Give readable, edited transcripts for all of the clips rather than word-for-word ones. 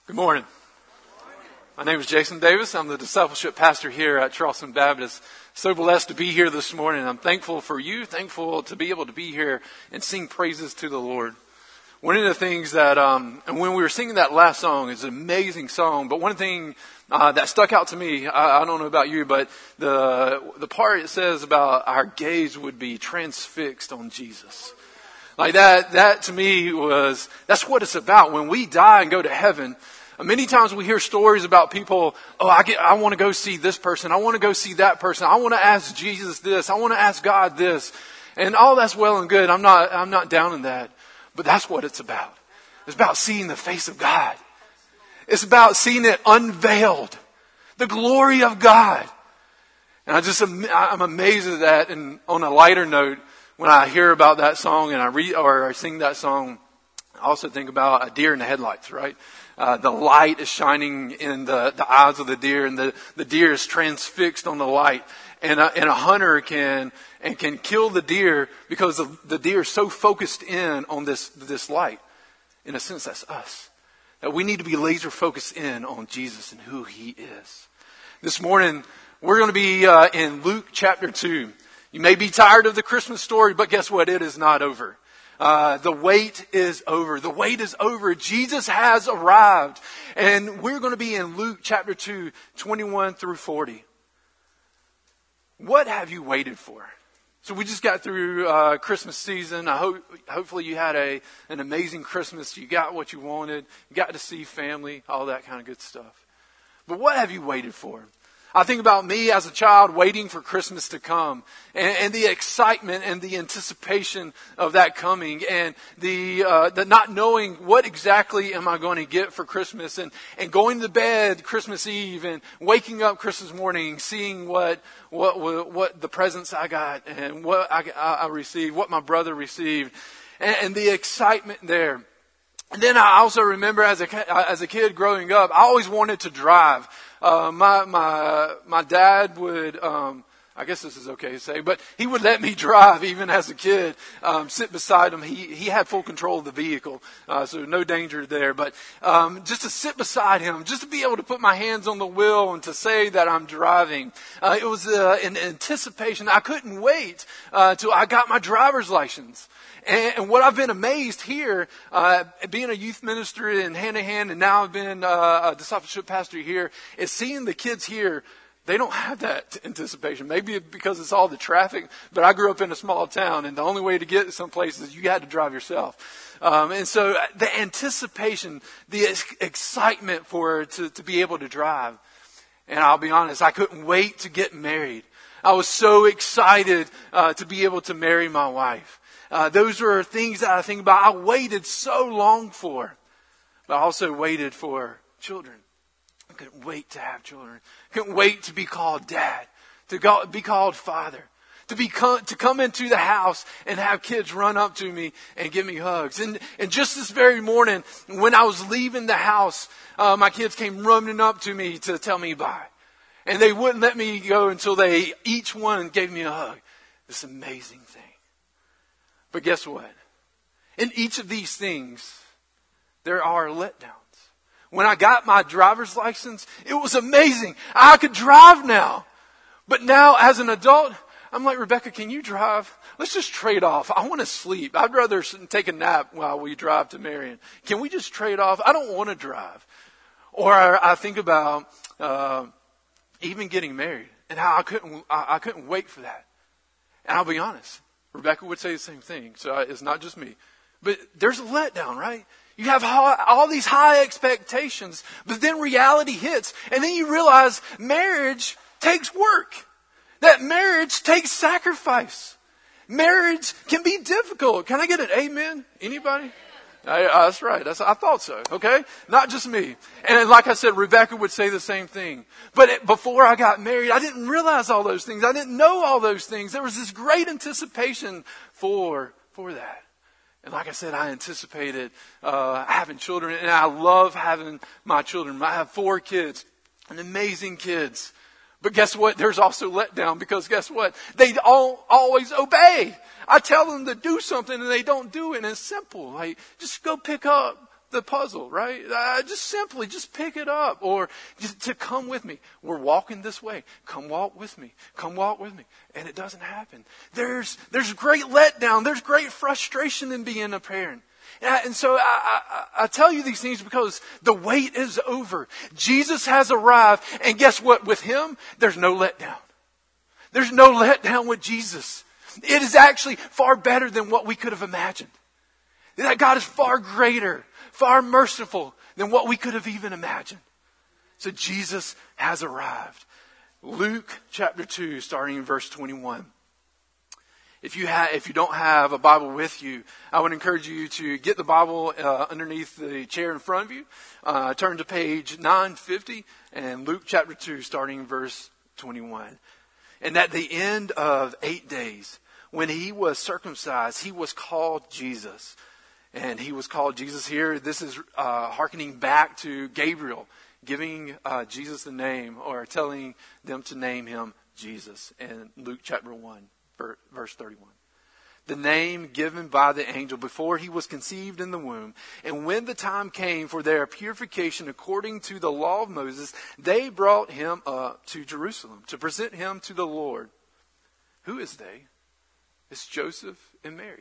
Good morning. My name is Jason Davis. I'm the discipleship pastor here at Charleston Baptist. So blessed to be here this morning. I'm thankful for you, thankful to be able to be here and sing praises to the Lord. One of the things that, and when we were singing that last song, it's an amazing song, but one thing that stuck out to me, I don't know about you, but the part it says about our gaze would be transfixed on Jesus. Like that to me that's what it's about. When we die and go to heaven, many times we hear stories about people, I want to go see this person. I want to go see that person. I want to ask Jesus this. I want to ask God this. And all that's well and good. I'm not down in that. But that's what it's about. It's about seeing the face of God. It's about seeing it unveiled. The glory of God. And I'm amazed at that. And on a lighter note, when I hear about that song and I sing that song, I also think about a deer in the headlights, right? The light is shining in the eyes of the deer, and the deer is transfixed on the light. And a hunter can kill the deer because the deer is so focused in on this light. In a sense, that's us. That we need to be laser focused in on Jesus and who He is. This morning, we're going to be in Luke chapter 2. You may be tired of the Christmas story, but guess what? It is not over. The wait is over. The wait is over. Jesus has arrived. And we're going to be in Luke chapter 2, 21 through 40. What have you waited for? So we just got through Christmas season. Hopefully you had an amazing Christmas. You got what you wanted. You got to see family, all that kind of good stuff. But what have you waited for? I think about me as a child waiting for Christmas to come and the excitement and the anticipation of that coming and the not knowing what exactly am I going to get for Christmas and going to bed Christmas Eve and waking up Christmas morning, seeing what the presents I got and what I received, what my brother received and the excitement there. And then I also remember as a kid growing up, I always wanted to drive. My dad would, I guess this is okay to say, but he would let me drive even as a kid, sit beside him. He had full control of the vehicle, so no danger there. But just to sit beside him, just to be able to put my hands on the wheel and to say that I'm driving, it was an anticipation. I couldn't wait till I got my driver's license. And what I've been amazed here, being a youth minister in hand-to-hand, and now I've been a discipleship pastor here, is seeing the kids here. They don't have that anticipation. Maybe because it's all the traffic, but I grew up in a small town, and the only way to get someplace is you had to drive yourself. And so the anticipation, the excitement to be able to drive. And I'll be honest, I couldn't wait to get married. I was so excited to be able to marry my wife. Those are things that I think about. I waited so long for, but I also waited for children. I couldn't wait to have children. I couldn't wait to be called dad, to be called father, to come into the house and have kids run up to me and give me hugs. And just this very morning, when I was leaving the house, my kids came running up to me to tell me bye. And they wouldn't let me go until each one gave me a hug. This amazing thing. But guess what? In each of these things, there are letdowns. When I got my driver's license, it was amazing. I could drive now. But now as an adult, I'm like, Rebecca, can you drive? Let's just trade off. I want to sleep. I'd rather take a nap while we drive to Marion. Can we just trade off? I don't want to drive. Or I think about even getting married and how I couldn't wait for that. And I'll be honest. Rebecca would say the same thing, so it's not just me. But there's a letdown, right? You have all these high expectations, but then reality hits. And then you realize marriage takes work. That marriage takes sacrifice. Marriage can be difficult. Can I get an amen? Anybody? That's right. I thought so. Okay? Not just me. And like I said, Rebecca would say the same thing. But before I got married, I didn't realize all those things. I didn't know all those things. There was this great anticipation for that. And like I said, I anticipated having children. And I love having my children. I have 4 kids. And amazing kids. But guess what? There's also letdown because guess what? They always obey. I tell them to do something and they don't do it. And it's simple. Like, just go pick up the puzzle, right? Just pick it up, or just to come with me. We're walking this way. Come walk with me. Come walk with me. And it doesn't happen. There's great letdown. There's great frustration in being a parent. And so I tell you these things because the wait is over. Jesus has arrived, and guess what? With him, there's no letdown. There's no letdown with Jesus. It is actually far better than what we could have imagined. That God is far greater, far merciful than what we could have even imagined. So Jesus has arrived. Luke chapter 2, starting in verse 21. If you don't have a Bible with you, I would encourage you to get the Bible underneath the chair in front of you. Turn to page 950 and Luke chapter 2, starting in verse 21. And at the end of 8 days, when he was circumcised, he was called Jesus. And he was called Jesus here. This is hearkening back to Gabriel giving Jesus the name, or telling them to name him Jesus in Luke chapter 1, verse 31. The name given by the angel before he was conceived in the womb. And when the time came for their purification according to the law of Moses, they brought him up to Jerusalem to present him to the Lord. Who is they? It's Joseph and Mary.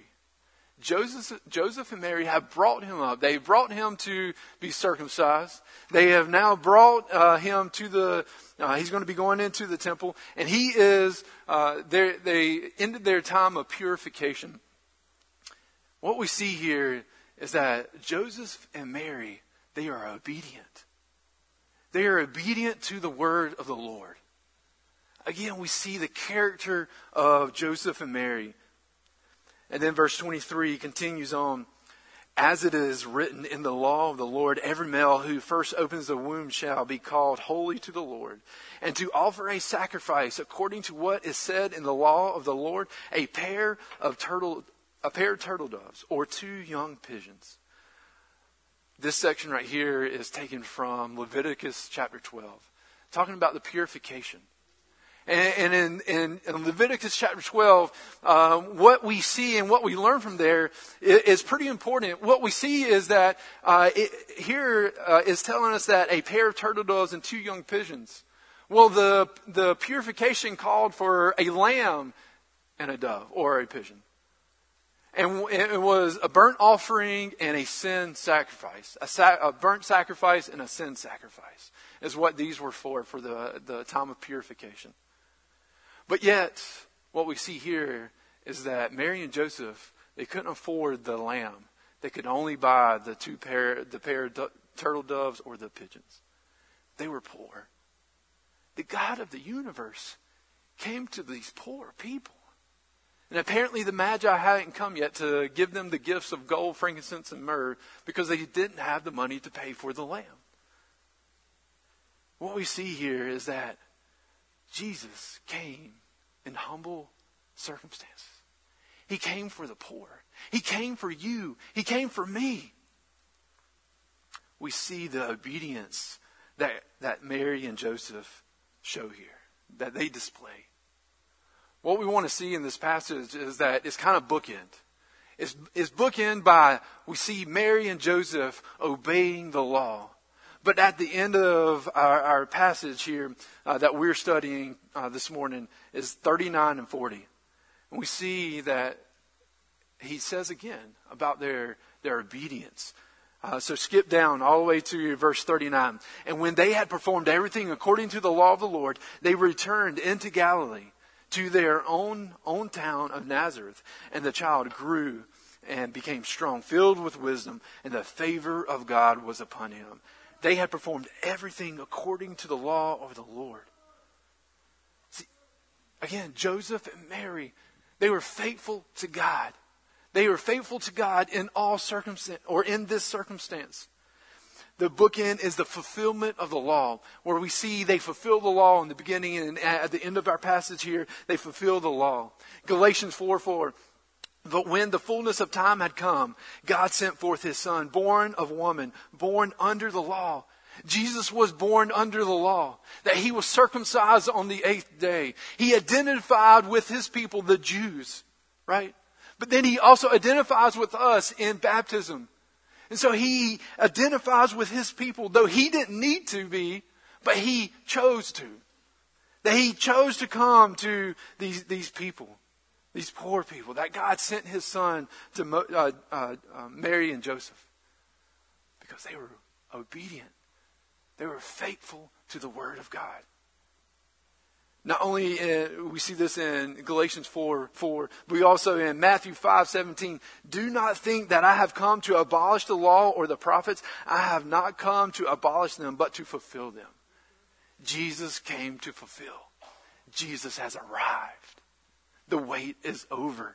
Joseph and Mary have brought him up. They brought him to be circumcised. They have now brought him to he's going to be going into the temple. And he is, they ended their time of purification. What we see here is that Joseph and Mary, they are obedient. They are obedient to the word of the Lord. Again, we see the character of Joseph and Mary. And then verse 23 continues on. As it is written in the law of the Lord, every male who first opens the womb shall be called holy to the Lord. And to offer a sacrifice according to what is said in the law of the Lord, a pair of turtle doves or 2 young pigeons. This section right here is taken from Leviticus chapter 12, talking about the purification. And in Leviticus chapter 12, what we see and what we learn from there is pretty important. What we see is that here is telling us that a pair of turtle doves and 2 young pigeons. Well, the purification called for a lamb and a dove or a pigeon. And it was a burnt offering and a sin sacrifice. A burnt sacrifice and a sin sacrifice is what these were for the time of purification. But yet, what we see here is that Mary and Joseph, they couldn't afford the lamb. They could only buy the pair of turtle doves or the pigeons. They were poor. The God of the universe came to these poor people. And apparently the Magi hadn't come yet to give them the gifts of gold, frankincense, and myrrh because they didn't have the money to pay for the lamb. What we see here is that Jesus came in humble circumstances. He came for the poor. He came for you. He came for me. We see the obedience that Mary and Joseph show here, that they display. What we want to see in this passage is that it's kind of bookend. It's bookend by, we see Mary and Joseph obeying the law. But at the end of our passage here that we're studying this morning is 39 and 40. And we see that he says again about their obedience. So skip down all the way to verse 39. And when they had performed everything according to the law of the Lord, they returned into Galilee to their own town of Nazareth. And the child grew and became strong, filled with wisdom, and the favor of God was upon him. They had performed everything according to the law of the Lord. See, again, Joseph and Mary, they were faithful to God. They were faithful to God in all circumstance, or in this circumstance. The bookend is the fulfillment of the law, where we see they fulfill the law in the beginning, and at the end of our passage here, they fulfill the law. Galatians 4:4. But when the fullness of time had come, God sent forth his son, born of woman, born under the law. Jesus was born under the law, that he was circumcised on the 8th day. He identified with his people, the Jews, right? But then he also identifies with us in baptism. And so he identifies with his people, though he didn't need to be, but he chose to. That he chose to come to these people, these poor people, that God sent his son to Mary and Joseph because they were obedient. They were faithful to the word of God. Not only we see this in Galatians 4:4, but we also in Matthew 5:17. Do not think that I have come to abolish the law or the prophets. I have not come to abolish them, but to fulfill them. Jesus came to fulfill. Jesus has arrived. The wait is over.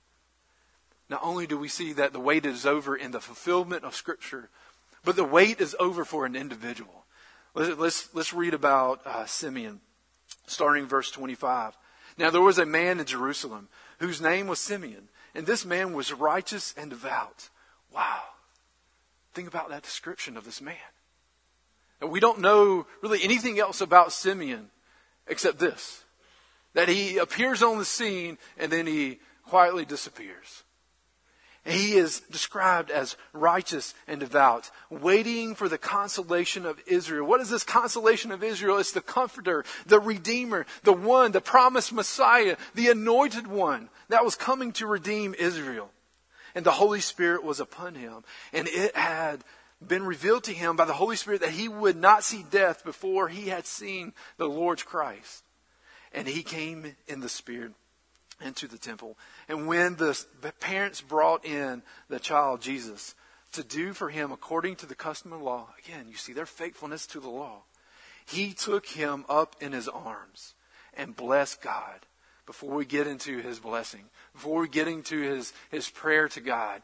Not only do we see that the wait is over in the fulfillment of Scripture, but the wait is over for an individual. Let's read about Simeon, starting verse 25. Now there was a man in Jerusalem whose name was Simeon, and this man was righteous and devout. Wow. Think about that description of this man. And we don't know really anything else about Simeon except this, that he appears on the scene and then he quietly disappears. And he is described as righteous and devout, waiting for the consolation of Israel. What is this consolation of Israel? It's the comforter, the redeemer, the one, the promised Messiah, the anointed one that was coming to redeem Israel. And the Holy Spirit was upon him, and it had been revealed to him by the Holy Spirit that he would not see death before he had seen the Lord's Christ. And he came in the Spirit into the temple. And when the parents brought in the child Jesus to do for him according to the custom of the law, again, you see their faithfulness to the law, he took him up in his arms and blessed God. Before we get into his blessing, before we get into his prayer to God,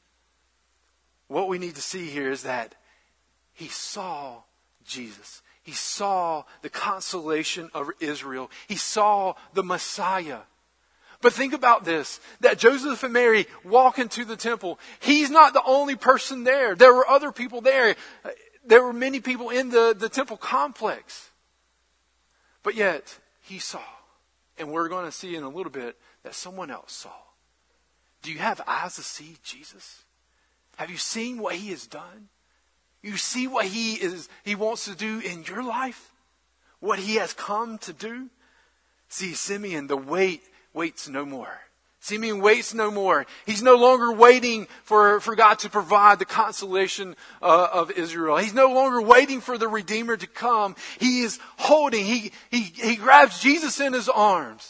what we need to see here is that he saw Jesus. He saw the consolation of Israel. He saw the Messiah. But think about this, that Joseph and Mary walk into the temple. He's not the only person there. There were other people there. There were many people in the temple complex. But yet, he saw. And we're going to see in a little bit that someone else saw. Do you have eyes to see Jesus? Have you seen what he has done? You see what he wants to do in your life? What he has come to do? See, Simeon, the waits no more. Simeon waits no more. He's no longer waiting for God to provide the consolation of Israel. He's no longer waiting for the Redeemer to come. He is holding, he grabs Jesus in his arms.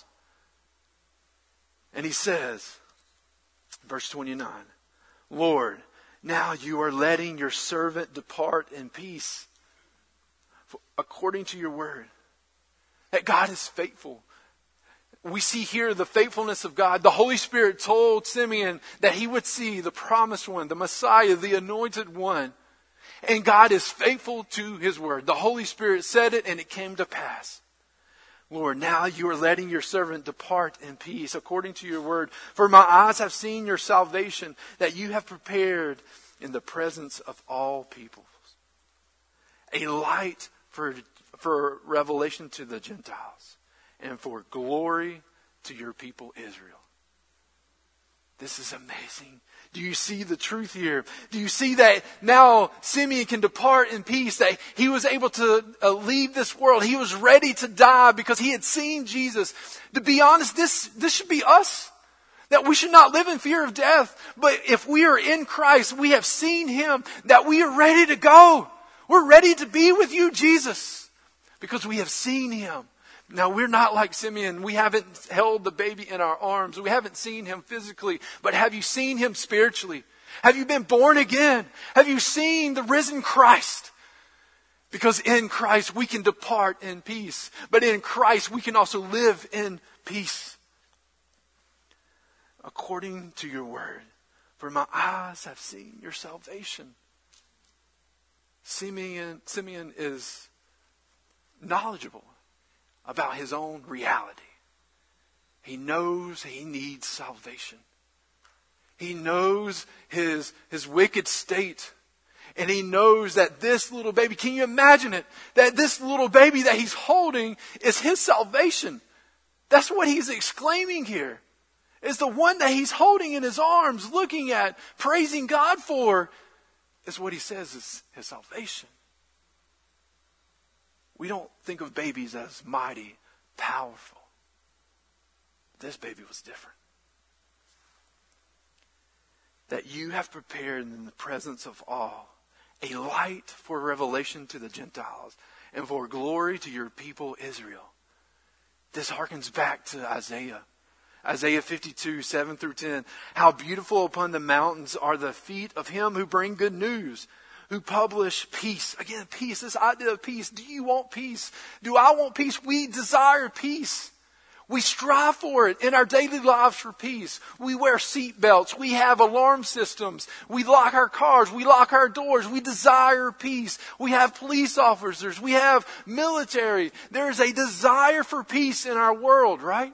And he says, verse 29, Lord, now you are letting your servant depart in peace according to your word. That God is faithful. We see here the faithfulness of God. The Holy Spirit told Simeon that he would see the promised one, the Messiah, the anointed one. And God is faithful to his word. The Holy Spirit said it and it came to pass. Lord, now you are letting your servant depart in peace according to your word. For my eyes have seen your salvation that you have prepared in the presence of all peoples. A light for revelation to the Gentiles and for glory to your people Israel. This is amazing. Do you see the truth here? Do you see that now Simeon can depart in peace, that he was able to leave this world? He was ready to die because he had seen Jesus. To be honest, this should be us. That we should not live in fear of death. But if we are in Christ, we have seen him, that we are ready to go. We're ready to be with you, Jesus, because we have seen him. Now, we're not like Simeon. We haven't held the baby in our arms. We haven't seen him physically. But have you seen him spiritually? Have you been born again? Have you seen the risen Christ? Because in Christ we can depart in peace. But in Christ we can also live in peace. According to your word. For my eyes have seen your salvation. Simeon is knowledgeable about his own reality. He knows he needs salvation. He knows his wicked state. And he knows that this little baby, can you imagine it? That this little baby that he's holding is his salvation. That's what he's exclaiming here. Is the one that he's holding in his arms, looking at, praising God for. is what he says is his salvation. We don't think of babies as mighty, powerful. This baby was different. That you have prepared in the presence of all a light for revelation to the Gentiles and for glory to your people Israel. This harkens back to Isaiah. Isaiah 52, 7 through 10. How beautiful upon the mountains are the feet of him who bring good news, who publish peace. Again, peace, this idea of peace. Do you want peace? Do I want peace? We desire peace. We strive for it in our daily lives for peace. We wear seat belts. We have alarm systems. We lock our cars. We lock our doors. We desire peace. We have police officers. We have military. There's a desire for peace in our world, right?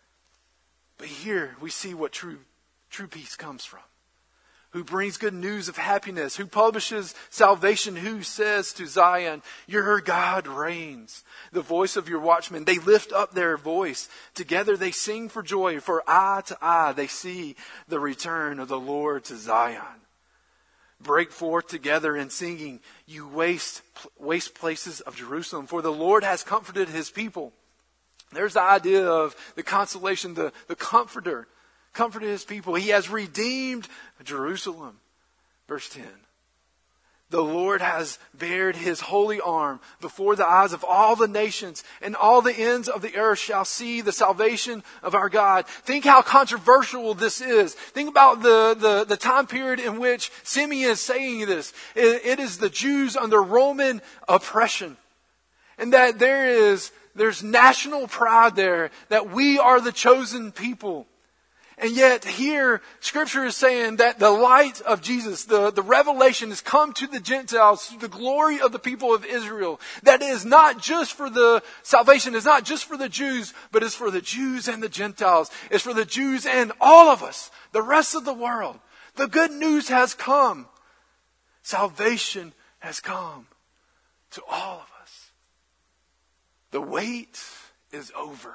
But here we see what true peace comes from. Who brings good news of happiness, who publishes salvation, who says to Zion, your God reigns. The voice of your watchmen, they lift up their voice. Together they sing for joy, for eye to eye they see the return of the Lord to Zion. Break forth together in singing, you waste places of Jerusalem, for the Lord has comforted his people. There's the idea of the consolation, the comforter. Comforted his people. He has redeemed Jerusalem. Verse 10. The Lord has bared his holy arm before the eyes of all the nations, and all the ends of the earth shall see the salvation of our God. Think how controversial this is. Think about the time period in which Simeon is saying this. It is the Jews under Roman oppression. And that there's national pride there, that we are the chosen people. And yet here, Scripture is saying that the light of Jesus, the revelation has come to the Gentiles through the glory of the people of Israel. That is not just for the salvation, is not just for the Jews, but is for the Jews and the Gentiles. It's for the Jews and all of us, the rest of the world. The good news has come. Salvation has come to all of us. The wait is over.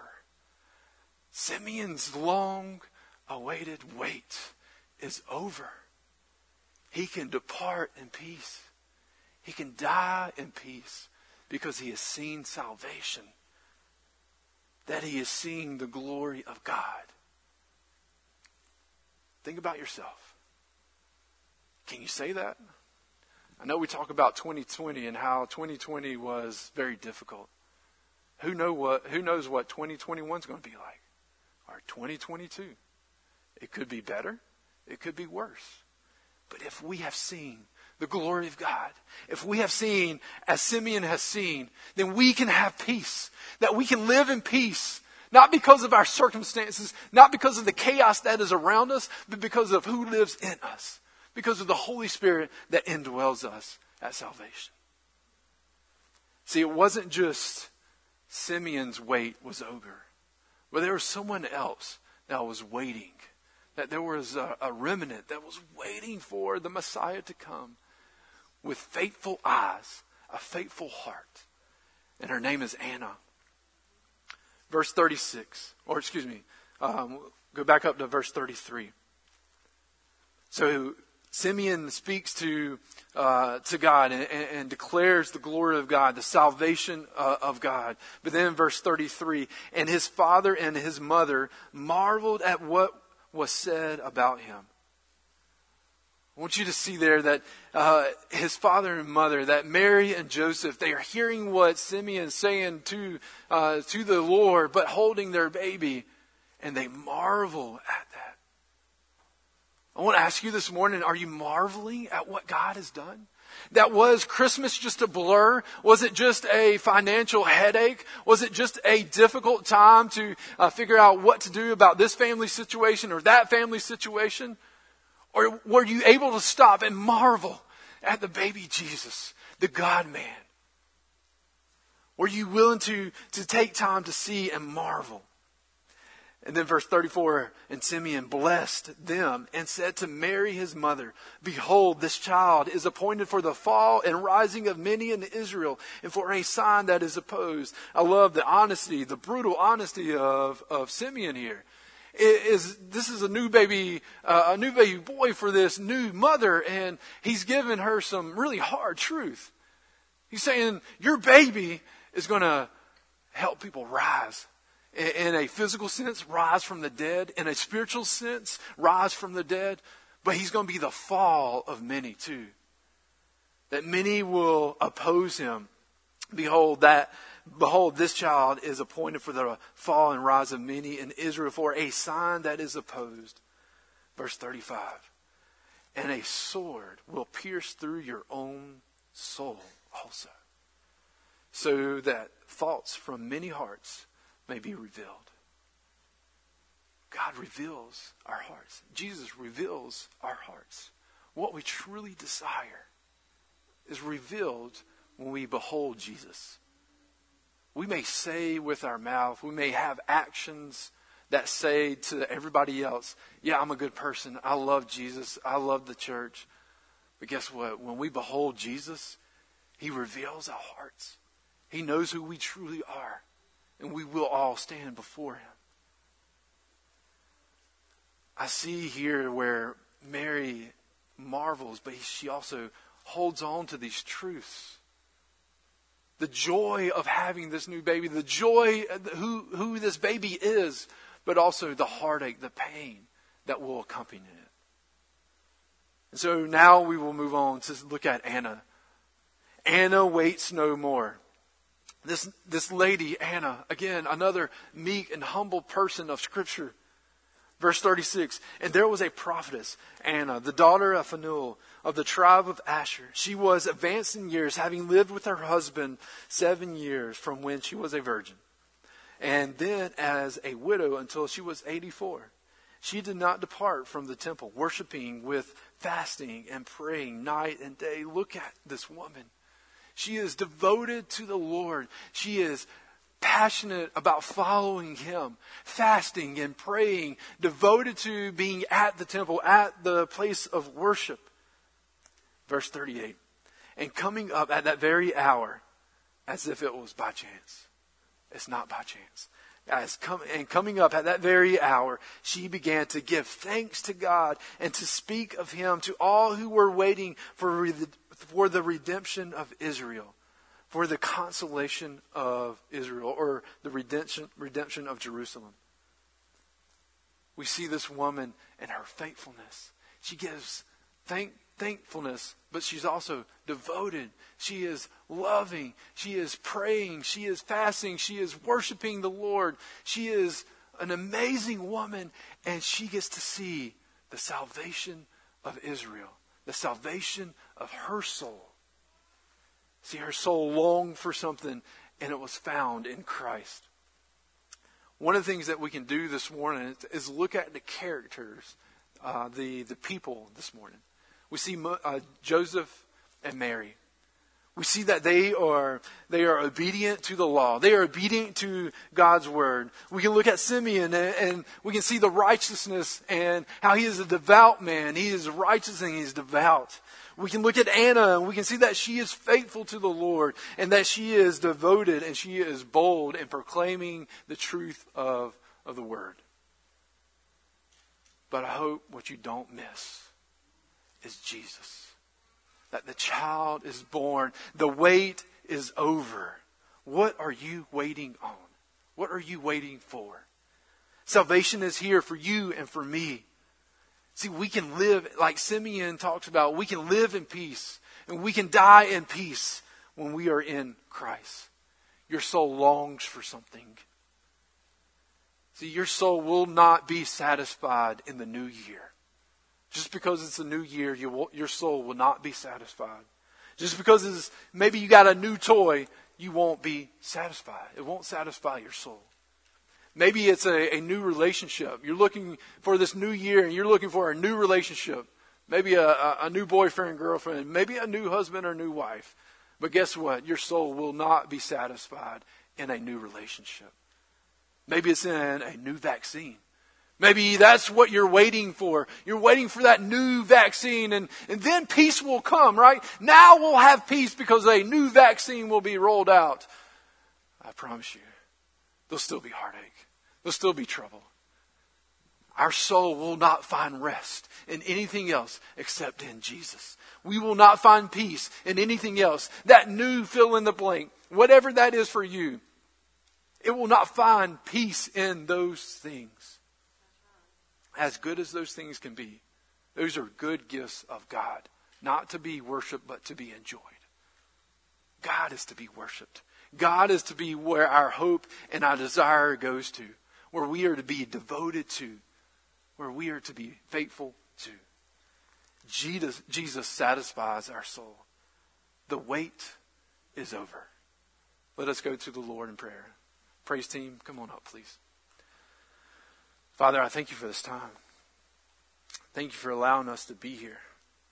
Simeon's long-awaited wait is over. He can depart in peace. He can die in peace because he has seen salvation. That he is seeing the glory of God. Think about yourself. Can you say that? I know we talk about 2020 and how 2020 was very difficult. Who knows what 2021 is going to be like? Or 2022. It could be better. It could be worse. But if we have seen the glory of God, if we have seen as Simeon has seen, then we can have peace. That we can live in peace. Not because of our circumstances, not because of the chaos that is around us, but because of who lives in us. Because of the Holy Spirit that indwells us at salvation. See, it wasn't just Simeon's wait was over, but there was someone else that was waiting. That there was a remnant that was waiting for the Messiah to come with faithful eyes, a faithful heart. And her name is Anna. Verse 36, go back up to verse 33. So Simeon speaks to God and declares the glory of God, the salvation of God. But then in verse 33, and his father and his mother marveled at what was said about him. I want you to see there that his father and mother, that Mary and Joseph, they are hearing what Simeon is saying to the Lord, but holding their baby, and they marvel at that. I want to ask you this morning, are you marveling at what God has done? That was Christmas just a blur? Was it just a financial headache? Was it just a difficult time to figure out what to do about this family situation or that family situation? Or were you able to stop and marvel at the baby Jesus, the God-man? Were you willing to take time to see and marvel? And then verse 34, and Simeon blessed them and said to Mary his mother, behold, this child is appointed for the fall and rising of many in Israel, and for a sign that is opposed. I love the honesty, the brutal honesty of Simeon here. this is a new baby boy for this new mother, and he's giving her some really hard truth. He's saying, your baby is going to help people rise. In a physical sense, rise from the dead. In a spiritual sense, rise from the dead. But he's going to be the fall of many too. That many will oppose him. Behold, this child is appointed for the fall and rise of many in Israel for a sign that is opposed. Verse 35. And a sword will pierce through your own soul also, so that thoughts from many hearts may be revealed. God reveals our hearts. Jesus reveals our hearts. What we truly desire is revealed when we behold Jesus. We may say with our mouth, we may have actions that say to everybody else, yeah, I'm a good person. I love Jesus. I love the church. But guess what? When we behold Jesus, He reveals our hearts. He knows who we truly are. And we will all stand before Him. I see here where Mary marvels, but she also holds on to these truths. The joy of having this new baby, the joy who this baby is, but also the heartache, the pain that will accompany it. And so now we will move on to look at Anna. Anna waits no more. This lady, Anna, again, another meek and humble person of Scripture. Verse 36, and there was a prophetess, Anna, the daughter of Phanuel, of the tribe of Asher. She was advanced in years, having lived with her husband 7 years from when she was a virgin. And then as a widow until she was 84. She did not depart from the temple, worshiping with fasting and praying night and day. Look at this woman. She is devoted to the Lord. She is passionate about following Him, fasting and praying, devoted to being at the temple, at the place of worship. Verse 38, and coming up at that very hour, as if it was by chance. It's not by chance. And coming up at that very hour, she began to give thanks to God and to speak of Him to all who were waiting for the redemption of Israel, for the consolation of Israel, or the redemption of Jerusalem. We see this woman and her faithfulness. She gives thankfulness, but she's also devoted. She is loving. She is praying. She is fasting. She is worshiping the Lord. She is an amazing woman, and she gets to see the salvation of Israel, the salvation of her soul. See, her soul longed for something, and it was found in Christ. One of the things that we can do this morning is look at the characters, the people this morning. We see Joseph and Mary. We see that they are obedient to the law. They are obedient to God's word. We can look at Simeon and we can see the righteousness and how he is a devout man. He is righteous and he is devout. We can look at Anna and we can see that she is faithful to the Lord and that she is devoted and she is bold in proclaiming the truth of the word. But I hope what you don't miss is Jesus. That the child is born. The wait is over. What are you waiting on? What are you waiting for? Salvation is here for you and for me. See, we can live, like Simeon talks about, we can live in peace and we can die in peace when we are in Christ. Your soul longs for something. See, your soul will not be satisfied in the new year. Just because it's a new year, your soul will not be satisfied. Just because maybe you got a new toy, you won't be satisfied. It won't satisfy your soul. Maybe it's a new relationship. You're looking for this new year and you're looking for a new relationship. Maybe a new boyfriend, girlfriend. Maybe a new husband or new wife. But guess what? Your soul will not be satisfied in a new relationship. Maybe it's in a new vaccine. Maybe that's what you're waiting for. You're waiting for that new vaccine and then peace will come, right? Now we'll have peace because a new vaccine will be rolled out. I promise you, there'll still be heartache. There'll still be trouble. our soul will not find rest in anything else except in Jesus. We will not find peace in anything else. That new fill in the blank, whatever that is for you, it will not find peace in those things. As good as those things can be, those are good gifts of God. Not to be worshiped, but to be enjoyed. God is to be worshiped. God is to be where our hope and our desire goes to. Where we are to be devoted to. Where we are to be faithful to. Jesus satisfies our soul. The wait is over. Let us go to the Lord in prayer. Praise team, come on up, please. Father, I thank you for this time. Thank you for allowing us to be here.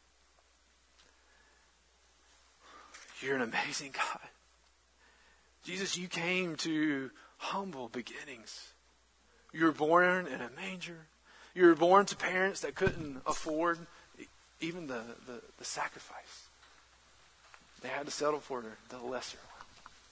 You're an amazing God. Jesus, you came to humble beginnings. You were born in a manger. You were born to parents that couldn't afford even the sacrifice. They had to settle for the lesser one.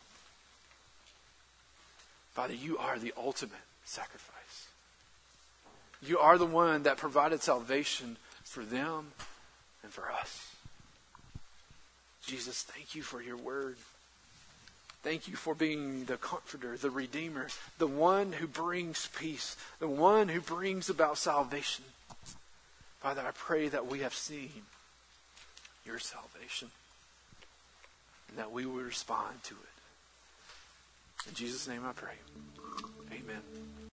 Father, you are the ultimate sacrifice. You are the one that provided salvation for them and for us. Jesus, thank you for your word. Thank you for being the comforter, the redeemer, the one who brings peace, the one who brings about salvation. Father, I pray that we have seen your salvation and that we will respond to it. In Jesus' name I pray. Amen.